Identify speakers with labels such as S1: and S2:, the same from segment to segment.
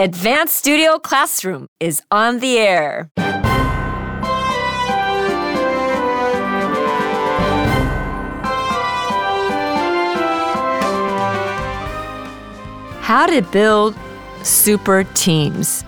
S1: Advanced Studio Classroom is on the air. How to build super teams.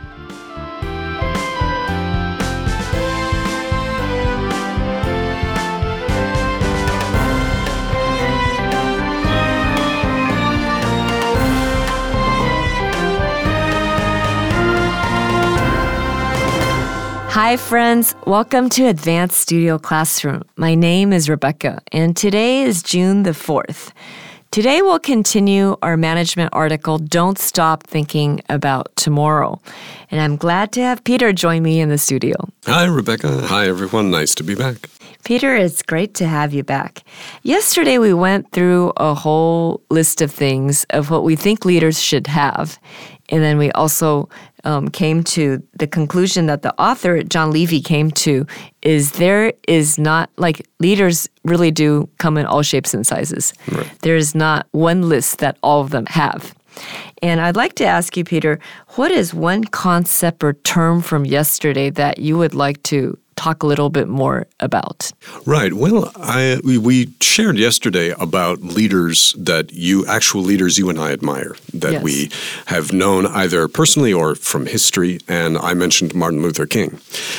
S1: Hi friends, welcome to Advanced Studio Classroom. My name is Rebecca, and today is June the 4th. Today we'll continue our management article, Don't Stop Thinking About Tomorrow. And I'm glad to have Peter join me in the studio.
S2: Hi, Rebecca. Hi, everyone. Nice to be back.
S1: Peter, it's great to have you back. Yesterday we went through a whole list of things of what we think leaders should have. And then we also came to the conclusion that the author, John Levy, came to is there is not, like, leaders really do come in all shapes and sizes.
S2: Right.
S1: There is not one list that all of them have. And I'd like to ask you, Peter, what is one concept or term from yesterday that you would like to talk a little bit more about?
S2: Right. Well, we shared yesterday about leaders actual leaders you and I admire, that
S1: Yes.
S2: we have known either personally or from history, and I mentioned Martin Luther King.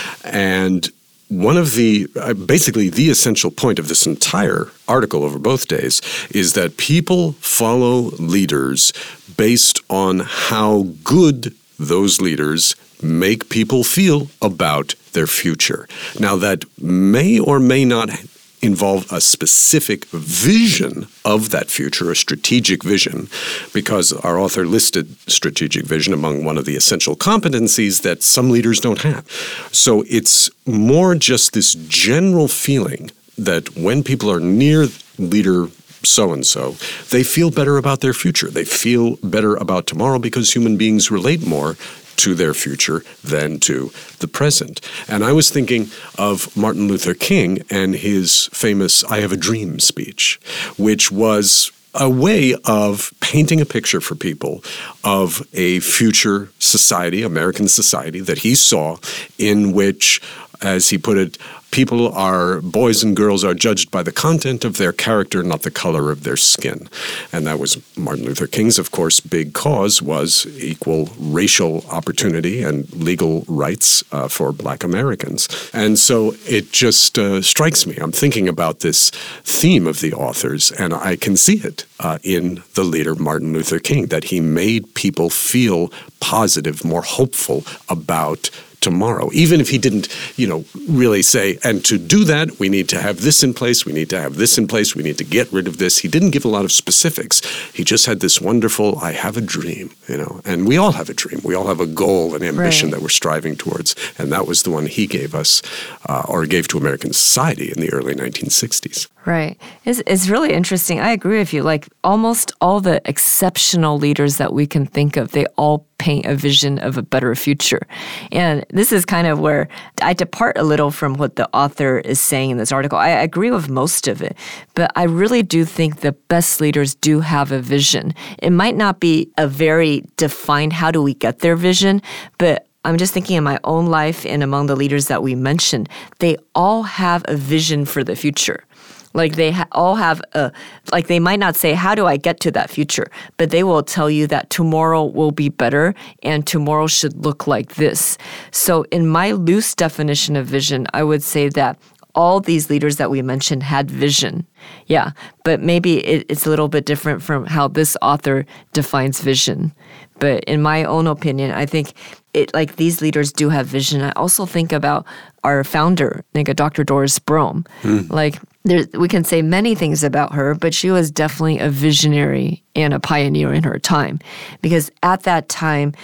S2: And one of basically the essential point of this entire article over both days is that people follow leaders based on how good those leaders make people feel about their future. Now, that may or may not involve a specific vision of that future, a strategic vision, because our author listed strategic vision among one of the essential competencies that some leaders don't have. So it's more just this general feeling that when people are near leader so-and-so, they feel better about their future. They feel better about tomorrow because human beings relate more to their future than to the present. And I was thinking of Martin Luther King and his famous I Have a Dream speech, which was a way of painting a picture for people of a future society, American society, that he saw in which, as he put it, boys and girls are judged by the content of their character, not the color of their skin. And that was Martin Luther King's, of course, big cause was equal racial opportunity and legal rights for Black Americans. And so it just strikes me. I'm thinking about this theme of the authors, and I can see it in the leader, Martin Luther King, that he made people feel positive, more hopeful about tomorrow, even if he didn't, really say, and to do that, we need to have this in place, we need to have this in place, we need to get rid of this. He didn't give a lot of specifics. He just had this wonderful, I have a dream, and we all have a dream. We all have a goal, an ambition that we're striving towards, and that was the one he gave us, or gave to American society in the early 1960s.
S1: Right. It's really interesting. I agree with you. Like almost all the exceptional leaders that we can think of, they all paint a vision of a better future. And this is kind of where I depart a little from what the author is saying in this article. I agree with most of it, but I really do think the best leaders do have a vision. It might not be a very defined, how do we get their vision, but I'm just thinking in my own life and among the leaders that we mentioned, they all have a vision for the future. Like they all have they might not say, how do I get to that future? But they will tell you that tomorrow will be better and tomorrow should look like this. So in my loose definition of vision, I would say that all these leaders that we mentioned had vision. Yeah, but maybe it's a little bit different from how this author defines vision. But in my own opinion, I think these leaders do have vision. I also think about our founder, Dr. Doris Brome. We can say many things about her, but she was definitely a visionary and a pioneer in her time. Because at that time,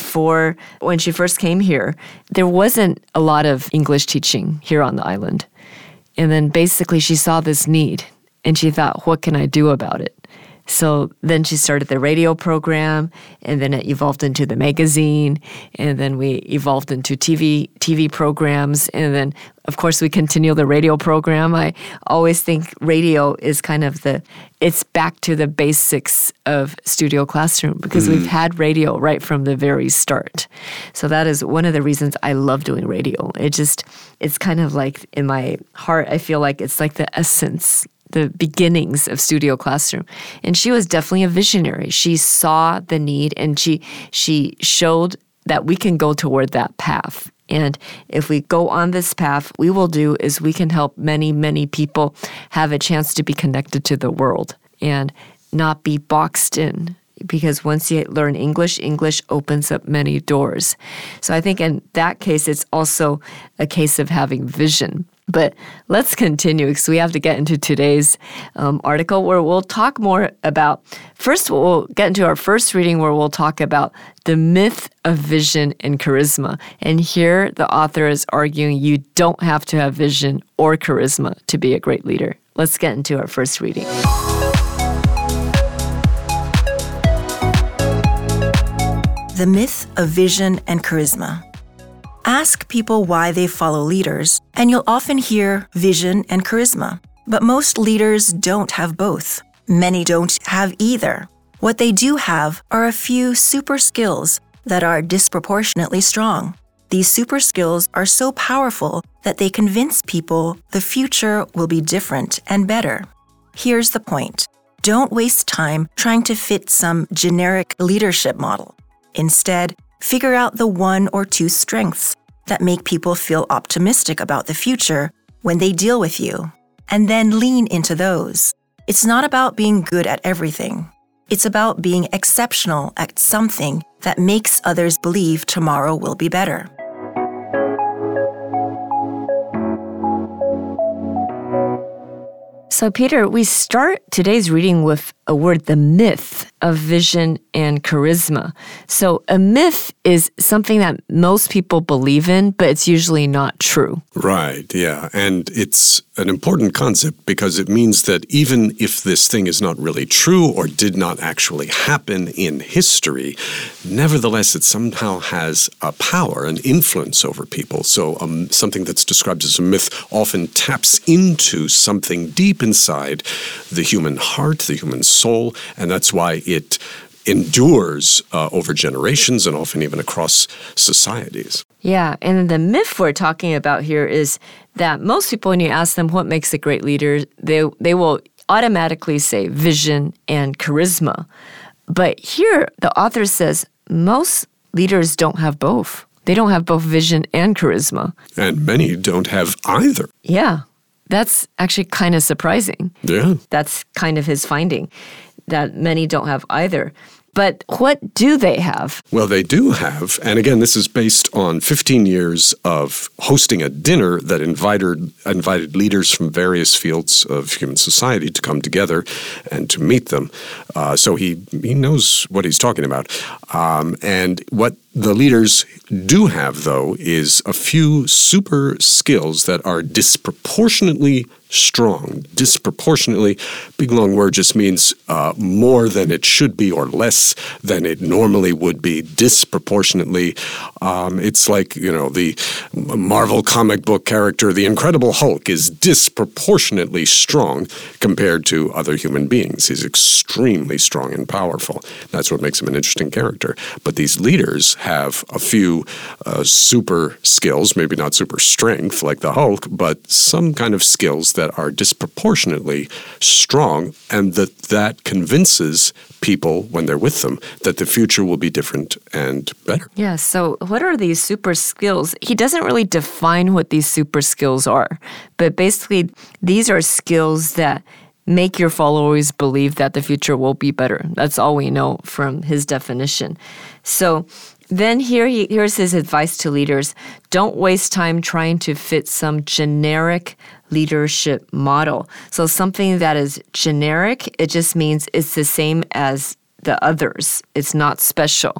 S1: when she first came here, there wasn't a lot of English teaching here on the island. And then basically she saw this need and she thought, what can I do about it? So then she started the radio program, and then it evolved into the magazine, and then we evolved into TV programs, and then, of course, we continue the radio program. I always think radio is kind of it's back to the basics of Studio Classroom because we've had radio right from the very start. So that is one of the reasons I love doing radio. It's kind of like in my heart, I feel like it's like the essence, the beginnings of Studio Classroom. And she was definitely a visionary. She saw the need and she showed that we can go toward that path. And if we go on this path, we can help many, many people have a chance to be connected to the world and not be boxed in. Because once you learn English opens up many doors. So I think in that case, it's also a case of having vision. But let's continue because we have to get into today's article where we'll talk more about, first we'll get into our first reading where we'll talk about the myth of vision and charisma. And here the author is arguing you don't have to have vision or charisma to be a great leader. Let's get into our first reading.
S3: The myth of vision and charisma. Ask people why they follow leaders, and you'll often hear vision and charisma. But most leaders don't have both. Many don't have either. What they do have are a few super skills that are disproportionately strong. These super skills are so powerful that they convince people the future will be different and better. Here's the point. Don't waste time trying to fit some generic leadership model. Instead, figure out the one or two strengths that make people feel optimistic about the future when they deal with you, and then lean into those. It's not about being good at everything. It's about being exceptional at something that makes others believe tomorrow will be better.
S1: So, Peter, we start today's reading with a word, the myth of vision and charisma. So a myth is something that most people believe in, but it's usually not true.
S2: Right, yeah. And it's an important concept because it means that even if this thing is not really true or did not actually happen in history, nevertheless, it somehow has a power, an influence over people. So something that's described as a myth often taps into something deep inside the human heart, the human soul, and that's why it endures over generations and often even across societies.
S1: Yeah, and the myth we're talking about here is that most people, when you ask them what makes a great leader, they will automatically say vision and charisma. But here, the author says most leaders don't have both. They don't have both vision and charisma.
S2: And many don't have either.
S1: Yeah, that's actually kind of surprising.
S2: Yeah.
S1: That's kind of his finding, that many don't have either. But what do they have?
S2: Well, they do have, and again, this is based on 15 years of hosting a dinner that invited leaders from various fields of human society to come together and to meet them. So he knows what he's talking about. And what the leaders do have, though, is a few super skills that are disproportionately strong. Disproportionately, big long word just means more than it should be or less than it normally would be. Disproportionately, it's like, the Marvel comic book character, the Incredible Hulk, is disproportionately strong compared to other human beings. He's extremely strong and powerful. That's what makes him an interesting character. But these leaders have a few super skills, maybe not super strength like the Hulk, but some kind of skills that are disproportionately strong, and that convinces people when they're with them that the future will be different and better.
S1: Yeah, so what are these super skills? He doesn't really define what these super skills are, but basically these are skills that make your followers believe that the future will be better. That's all we know from his definition. So then here's his advice to leaders. Don't waste time trying to fit some generic leadership model. So something that is generic, it just means it's the same as the others. It's not special.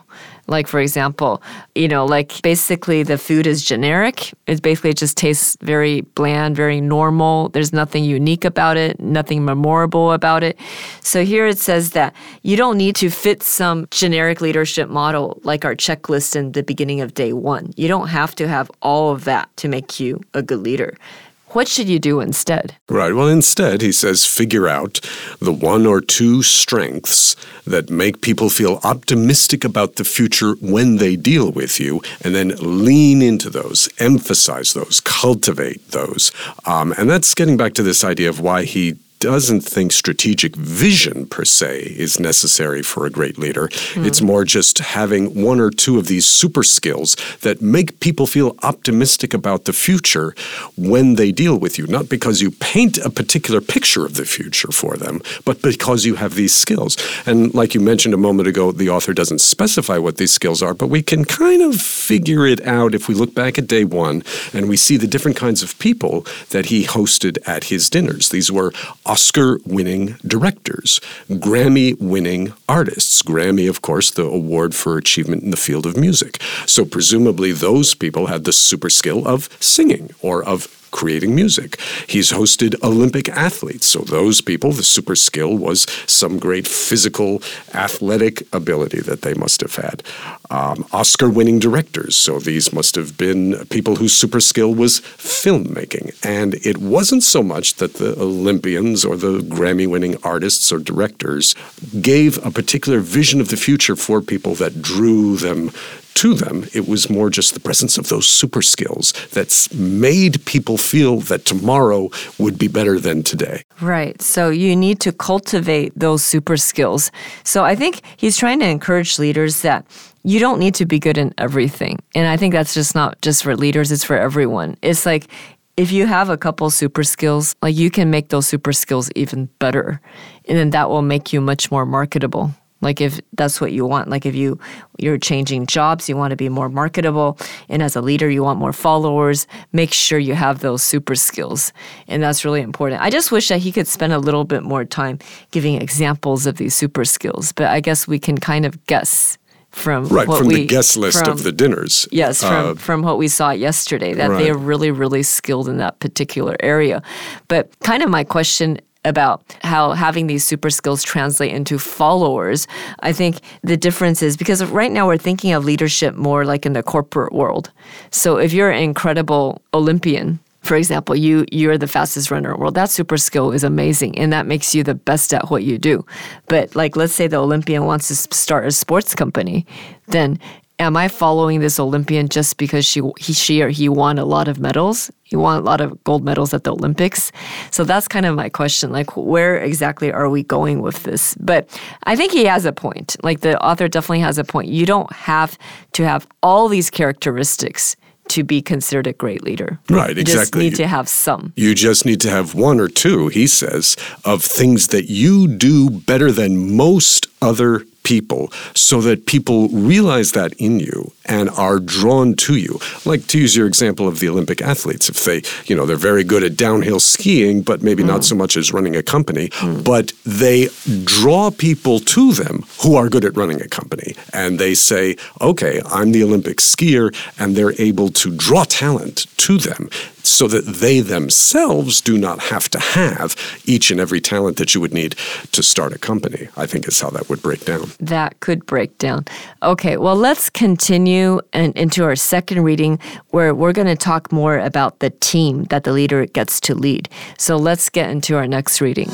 S1: Like, for example, like basically the food is generic. It basically just tastes very bland, very normal. There's nothing unique about it, nothing memorable about it. So here it says that you don't need to fit some generic leadership model like our checklist in the beginning of day one. You don't have to have all of that to make you a good leader. What should you do instead?
S2: Right. Well, instead, he says, figure out the one or two strengths that make people feel optimistic about the future when they deal with you, and then lean into those, emphasize those, cultivate those. And that's getting back to this idea of why he doesn't think strategic vision per se is necessary for a great leader. It's more just having one or two of these super skills that make people feel optimistic about the future when they deal with you. Not because you paint a particular picture of the future for them, but because you have these skills. And like you mentioned a moment ago, the author doesn't specify what these skills are, but we can kind of figure it out if we look back at day one and we see the different kinds of people that he hosted at his dinners. These were Oscar-winning directors, Grammy-winning artists. Grammy, of course, the award for achievement in the field of music. So presumably those people had the super skill of singing or of creating music. He's hosted Olympic athletes. So those people, the super skill was some great physical, athletic ability that they must have had. Oscar-winning directors. So these must have been people whose super skill was filmmaking. And it wasn't so much that the Olympians or the Grammy-winning artists or directors gave a particular vision of the future for people that drew them to them. It was more just the presence of those super skills that made people feel that tomorrow would be better than today.
S1: Right. So you need to cultivate those super skills. So I think he's trying to encourage leaders that you don't need to be good in everything. And I think that's just not just for leaders, it's for everyone. It's like if you have a couple super skills, like you can make those super skills even better. And then that will make you much more marketable. Like if that's what you want, like if you're changing jobs, you want to be more marketable. And as a leader, you want more followers, make sure you have those super skills. And that's really important. I just wish that he could spend a little bit more time giving examples of these super skills. But I guess we can kind of guess from
S2: the guest list of the dinners.
S1: Yes, from what we saw yesterday, that they are really, really skilled in that particular area. But kind of my question about how having these super skills translate into followers, I think the difference is because right now we're thinking of leadership more like in the corporate world. So if you're an incredible Olympian, for example, you're the fastest runner in the world, that super skill is amazing and that makes you the best at what you do. But like let's say the Olympian wants to start a sports company, then am I following this Olympian just because she or he won a lot of medals? He won a lot of gold medals at the Olympics. So that's kind of my question. Like, where exactly are we going with this? But I think he has a point. Like, the author definitely has a point. You don't have to have all these characteristics to be considered a great leader.
S2: Right, exactly.
S1: You just need to have some.
S2: You just need to have one or two, he says, of things that you do better than most other people so that people realize that in you and are drawn to you. Like, to use your example of the Olympic athletes, if they're very good at downhill skiing, but maybe not so much as running a company, but they draw people to them who are good at running a company. And they say, okay, I'm the Olympic skier, and they're able to draw talent to them so that they themselves do not have to have each and every talent that you would need to start a company, I think is how that would break down.
S1: That could break down. Okay, well, let's continue into our second reading where we're going to talk more about the team that the leader gets to lead. So let's get into our next reading.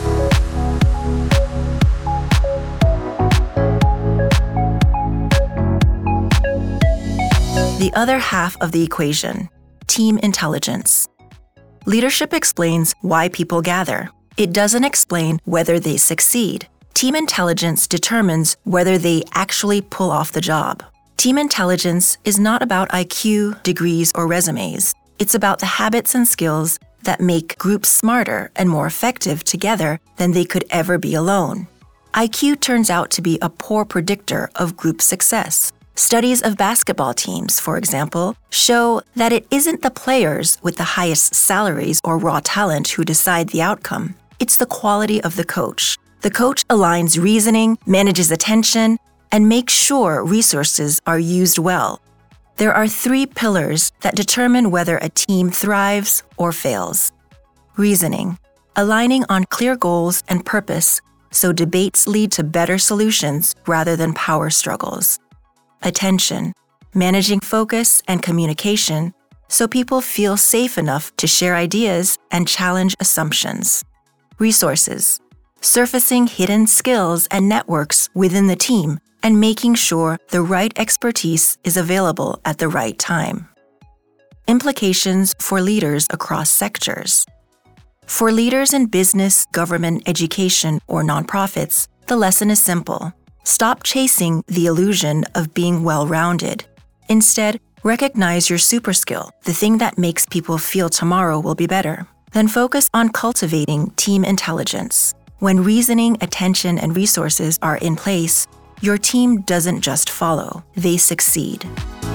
S3: The other half of the equation. Team intelligence. Leadership explains why people gather. It doesn't explain whether they succeed. Team intelligence determines whether they actually pull off the job. Team intelligence is not about IQ, degrees, or resumes. It's about the habits and skills that make groups smarter and more effective together than they could ever be alone. IQ turns out to be a poor predictor of group success. Studies of basketball teams, for example, show that it isn't the players with the highest salaries or raw talent who decide the outcome. It's the quality of the coach. The coach aligns reasoning, manages attention, and make sure resources are used well. There are 3 pillars that determine whether a team thrives or fails. Reasoning, aligning on clear goals and purpose so debates lead to better solutions rather than power struggles. Attention, managing focus and communication so people feel safe enough to share ideas and challenge assumptions. Resources, surfacing hidden skills and networks within the team and making sure the right expertise is available at the right time. Implications for leaders across sectors. For leaders in business, government, education, or nonprofits, the lesson is simple. Stop chasing the illusion of being well-rounded. Instead, recognize your super skill, the thing that makes people feel tomorrow will be better. Then focus on cultivating team intelligence. When reasoning, attention, and resources are in place, your team doesn't just follow, they succeed.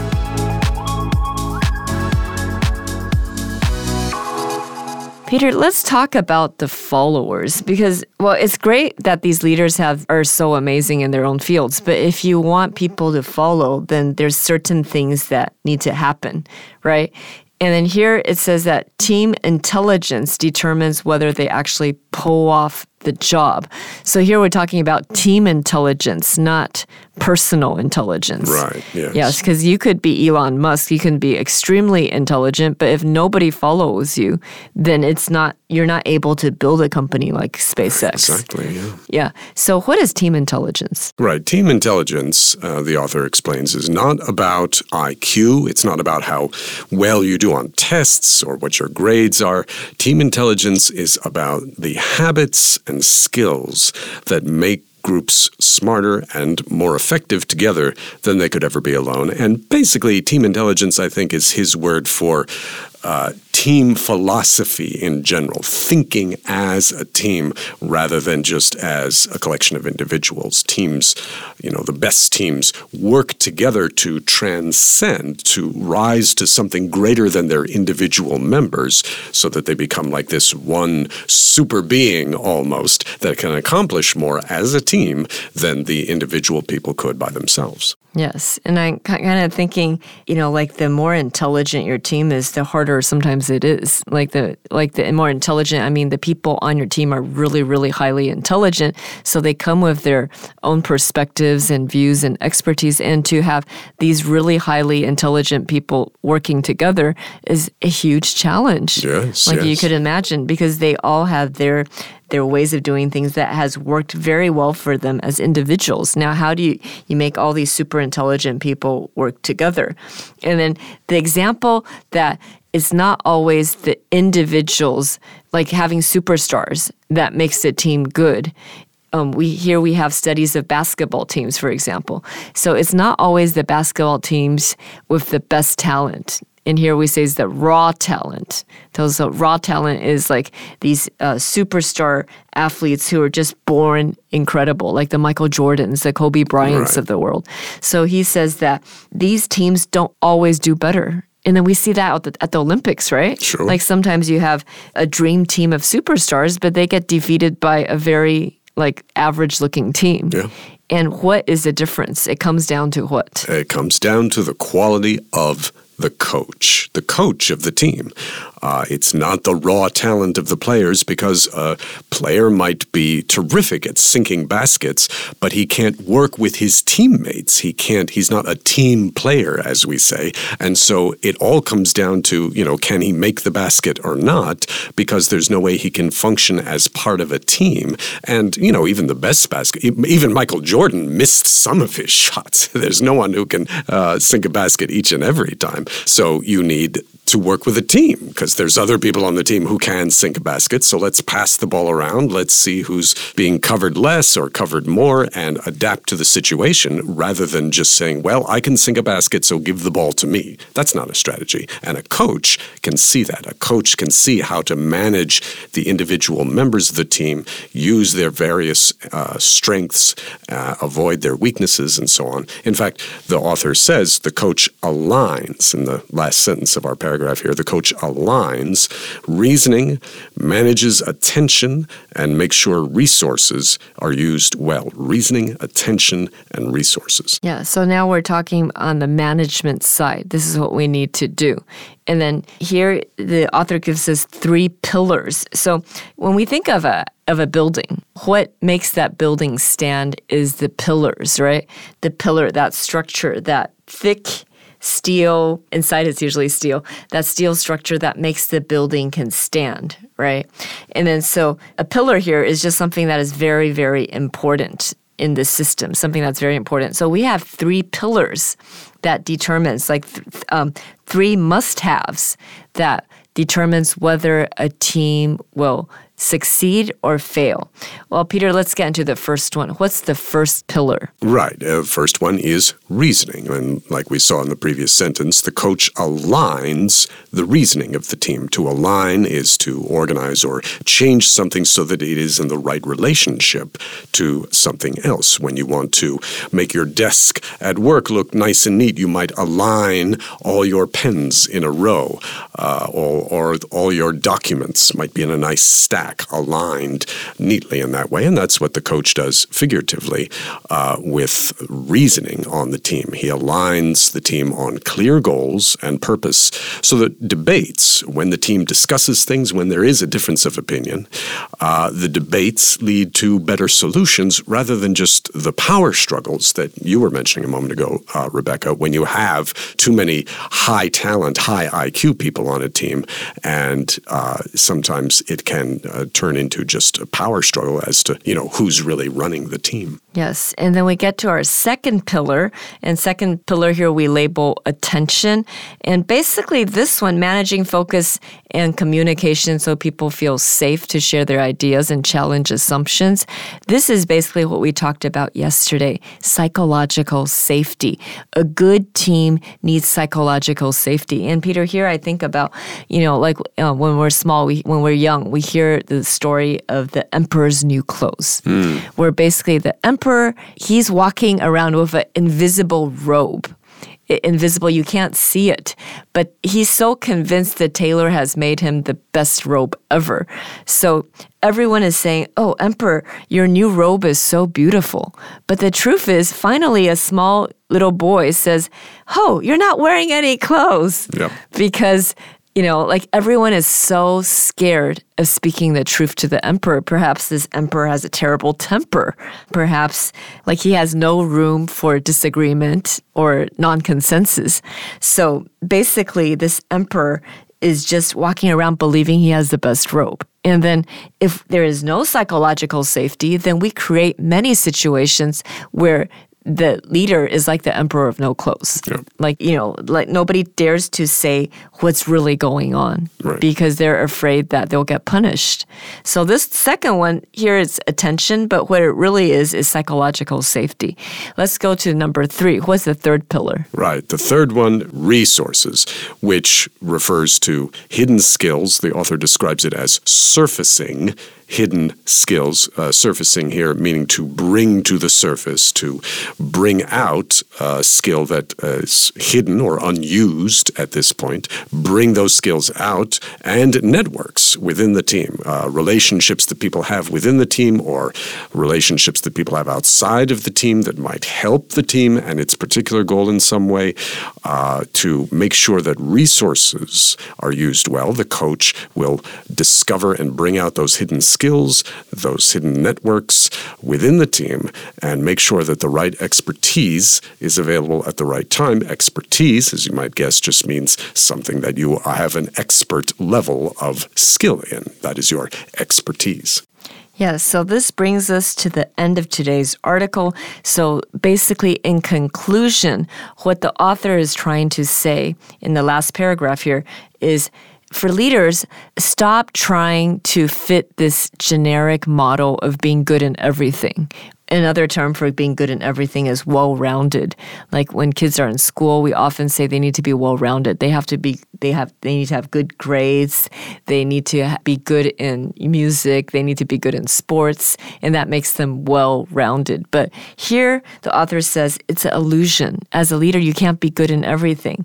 S1: Peter, let's talk about the followers because, well, it's great that these leaders are so amazing in their own fields, but if you want people to follow, then there's certain things that need to happen, right? And then here it says that team intelligence determines whether they actually pull off the job. So here we're talking about team intelligence, not personal intelligence.
S2: Right, yes.
S1: Yes, because you could be Elon Musk, you can be extremely intelligent, but if nobody follows you, then you're not able to build a company like SpaceX.
S2: Exactly, yeah.
S1: Yeah. So what is team intelligence?
S2: Right. Team intelligence, the author explains, is not about IQ. It's not about how well you do on tests or what your grades are. Team intelligence is about the habits and skills that make groups smarter and more effective together than they could ever be alone. And basically, team intelligence, I think, is his word for team philosophy in general, thinking as a team rather than just as a collection of individuals. Teams, the best teams work together to transcend, to rise to something greater than their individual members so that they become like this one super being almost that can accomplish more as a team than the individual people could by themselves.
S1: Yes. And I'm kind of thinking, like the more intelligent your team is, the harder sometimes it is. Like the more intelligent, I mean, the people on your team are really, really highly intelligent. So they come with their own perspectives and views and expertise. And to have these really highly intelligent people working together is a huge challenge.
S2: Yes,
S1: you could imagine, because they all have their ways of doing things that has worked very well for them as individuals. Now, how do you make all these super intelligent people work together? And then the example that it's not always the individuals, like having superstars, that makes the team good. We have studies of basketball teams, for example. So it's not always the basketball teams with the best talent. And here we say is the raw talent. So raw talent is like these superstar athletes who are just born incredible, like the Michael Jordans, the Kobe Bryants of the world. So he says that these teams don't always do better. And then we see that at the Olympics, right?
S2: Sure.
S1: Like sometimes you have a dream team of superstars, but they get defeated by a very average-looking team.
S2: Yeah.
S1: And what is the difference? It comes down to what?
S2: It comes down to the quality of the coach of the team. It's not the raw talent of the players, because a player might be terrific at sinking baskets, but he can't work with his teammates. He's not a team player, as we say. And so it all comes down to, can he make the basket or not? Because there's no way he can function as part of a team. And, even the best even Michael Jordan missed some of his shots. There's no one who can sink a basket each and every time. So you need to work with a team, because there's other people on the team who can sink a basket. So let's pass the ball around. Let's see who's being covered less or covered more and adapt to the situation rather than just saying, well, I can sink a basket, so give the ball to me. That's not a strategy. And a coach can see that. A coach can see how to manage the individual members of the team, use their various strengths, avoid their weaknesses, and so on. In fact, the author says the coach aligns, in the last sentence of our paragraph, paragraph here, the coach aligns reasoning, manages attention, and makes sure resources are used well. Reasoning, attention, and resources.
S1: Yeah, so now we're talking on the management side. This is what we need to do. And then here the author gives us 3 pillars. So when we think of a building, what makes that building stand is the pillars, right? The pillar, that structure, that thick steel, inside it's usually steel, that steel structure that makes the building can stand, right? And then so a pillar here is just something that is very, very important in the system, something that's very important. So we have 3 pillars that determines, like 3 must-haves that determines whether a team will succeed or fail. Well, Peter, let's get into the first one. What's the first pillar?
S2: Right. First one is reasoning. And like we saw in the previous sentence, the coach aligns the reasoning of the team. To align is to organize or change something so that it is in the right relationship to something else. When you want to make your desk at work look nice and neat, you might align all your pens in a row, or all your documents might be in a nice stack, aligned neatly in that way. And that's what the coach does figuratively with reasoning on the team. He aligns the team on clear goals and purpose so that debates, when the team discusses things, when there is a difference of opinion, the debates lead to better solutions rather than just the power struggles that you were mentioning a moment ago, Rebecca, when you have too many high talent, high IQ people on a team, and sometimes it can turn into just a power struggle as to, who's really running the team.
S1: Yes, and then we get to our second pillar, and second pillar here we label attention. And basically this one, managing focus and communication so people feel safe to share their ideas and challenge assumptions. This is basically what we talked about yesterday, psychological safety. A good team needs psychological safety. And Peter, here I think about, when we're small, when we're young, we hear the story of the emperor's new clothes, where basically the emperor, he's walking around with an invisible robe. Invisible, you can't see it, but he's so convinced the tailor has made him the best robe ever. So everyone is saying, "Oh, Emperor, your new robe is so beautiful." But the truth is, finally, a small little boy says, "Oh, you're not wearing any clothes."
S2: Yep.
S1: Because everyone is so scared of speaking the truth to the emperor. Perhaps this emperor has a terrible temper. Perhaps he has no room for disagreement or non-consensus. So basically, this emperor is just walking around believing he has the best robe. And then if there is no psychological safety, then we create many situations where the leader is like the emperor of no clothes.
S2: Yeah.
S1: Nobody dares to say what's really going on,
S2: right,
S1: because they're afraid that they'll get punished. So this second one here is attention, but what it really is psychological safety. Let's go to number 3. What's the third pillar?
S2: Right. The third one, resources, which refers to hidden skills. The author describes it as surfacing hidden skills, surfacing here meaning to bring to the surface, to bring out a skill that is hidden or unused at this point, bring those skills out, and networks within the team, relationships that people have within the team or relationships that people have outside of the team that might help the team and its particular goal in some way, to make sure that resources are used well. The coach will discover and bring out those hidden skills, those hidden networks within the team, and make sure that the right expertise is available at the right time. Expertise, as you might guess, just means something that you have an expert level of skill in. That is your expertise.
S1: Yes, so this brings us to the end of today's article. So basically, in conclusion, what the author is trying to say in the last paragraph here is, for leaders, stop trying to fit this generic model of being good in everything. Another term for being good in everything is well-rounded. Like when kids are in school, we often say they need to be well-rounded. They need to have good grades. They need to be good in music. They need to be good in sports, and that makes them well-rounded. But here, the author says it's an illusion. As a leader, you can't be good in everything.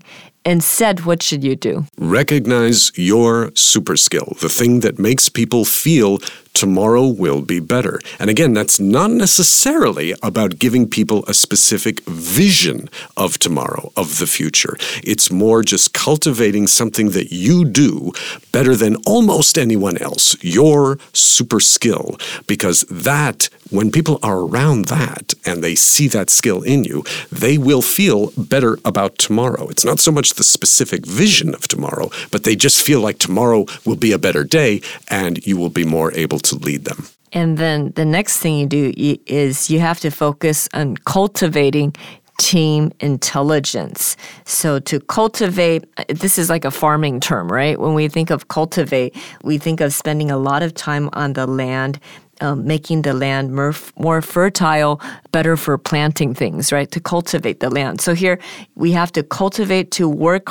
S1: Instead, what should you do?
S2: Recognize your super skill, the thing that makes people feel tomorrow will be better. And again, that's not necessarily about giving people a specific vision of tomorrow, of the future. It's more just cultivating something that you do better than almost anyone else, your super skill, because that, when people are around that and they see that skill in you, they will feel better about tomorrow. It's not so much the specific vision of tomorrow, but they just feel like tomorrow will be a better day and you will be more able to lead them.
S1: And then the next thing you do is you have to focus on cultivating team intelligence. So to cultivate, this is like a farming term, right? When we think of cultivate, we think of spending a lot of time on the land, making the land more fertile, better for planting things, right? To cultivate the land. So here we have to cultivate, to work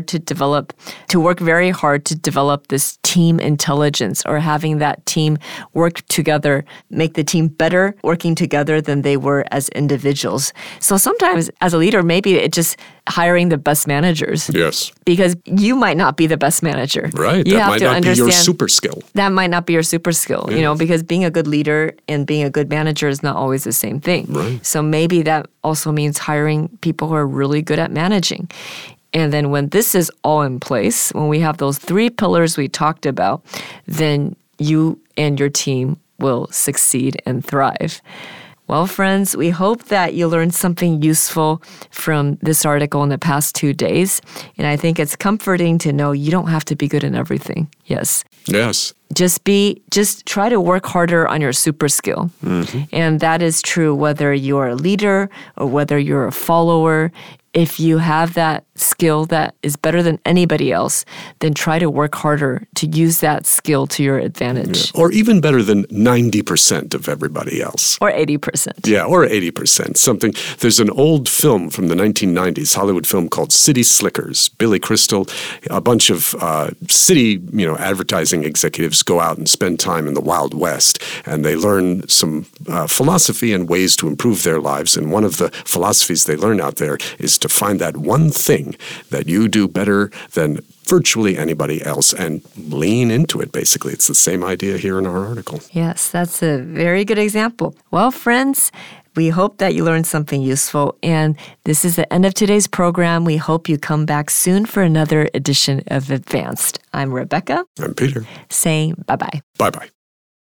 S1: very hard to develop this team intelligence, or having that team work together, make the team better working together than they were as individuals. So sometimes as a leader, maybe it's just hiring the best managers.
S2: Yes.
S1: Because you might not be the best manager.
S2: Right.
S1: You
S2: that
S1: have
S2: might
S1: to
S2: not
S1: understand
S2: be your super skill.
S1: That might not be your super skill,
S2: Yes.
S1: Because being a good leader and being a good manager is not always the same thing.
S2: Right.
S1: So maybe that also means hiring people who are really good at managing. And then when this is all in place, when we have those 3 pillars we talked about, then you and your team will succeed and thrive. Well, friends, we hope that you learned something useful from this article in the past 2 days. And I think it's comforting to know you don't have to be good in everything. Yes.
S2: Yes.
S1: Just try to work harder on your super skill. Mm-hmm. And that is true whether you're a leader or whether you're a follower. If you have that skill that is better than anybody else, then try to work harder to use that skill to your advantage.
S2: Yeah. Or even better than 90% of everybody else.
S1: Or 80%.
S2: Yeah, or 80%. There's an old film from the 1990s, Hollywood film called City Slickers. Billy Crystal, a bunch of city, advertising executives go out and spend time in the Wild West, and they learn some philosophy and ways to improve their lives. And one of the philosophies they learn out there is to find that one thing that you do better than virtually anybody else and lean into it, basically. It's the same idea here in our article.
S1: Yes, that's a very good example. Well, friends, we hope that you learned something useful. And this is the end of today's program. We hope you come back soon for another edition of Advanced. I'm Rebecca.
S2: I'm Peter.
S1: Saying bye-bye.
S2: Bye-bye.